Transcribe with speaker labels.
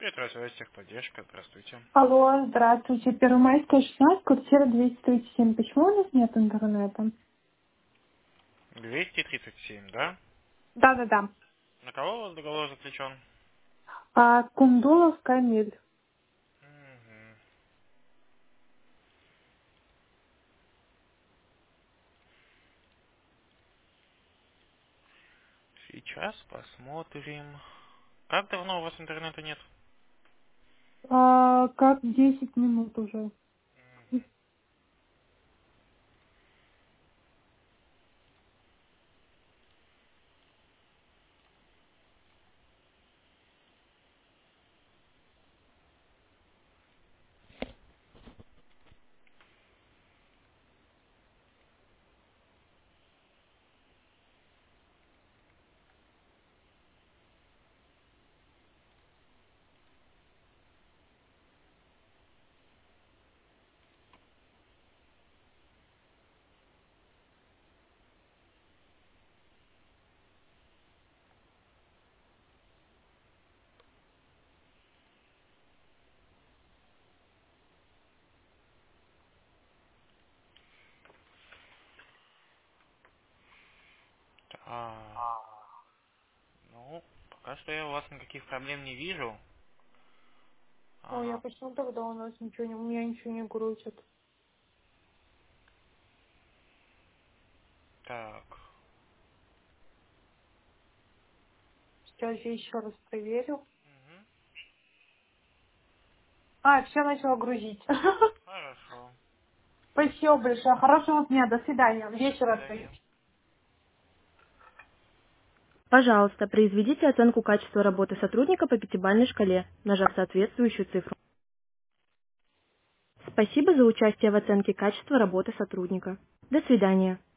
Speaker 1: Здравствуйте, техподдержка, здравствуйте.
Speaker 2: Алло, здравствуйте. Первомайская, 16, квартира 237. Почему у нас нет интернета?
Speaker 1: 237, да?
Speaker 2: Да-да-да.
Speaker 1: На кого у вас договор заключен?
Speaker 2: Кундулов, Камиль.
Speaker 1: Мгм. Сейчас посмотрим. Как давно у вас интернета нет?
Speaker 2: Как 10 минут уже.
Speaker 1: Так, ну, пока что я у вас никаких проблем не вижу.
Speaker 2: Ой, я
Speaker 1: Ага,
Speaker 2: почему тогда у нас ничего не, у меня ничего не грузит?
Speaker 1: так.
Speaker 2: Сейчас я еще раз проверю.
Speaker 1: Мгм.
Speaker 2: Все начало грузить.
Speaker 1: Хорошо.
Speaker 2: Спасибо большое. Хорошего дня. До свидания.
Speaker 1: До
Speaker 2: Вечера
Speaker 1: свидания.
Speaker 2: остаюсь.
Speaker 3: Пожалуйста, произведите оценку качества работы сотрудника по пятибалльной шкале, нажав соответствующую цифру. Спасибо за участие в оценке качества работы сотрудника. До свидания.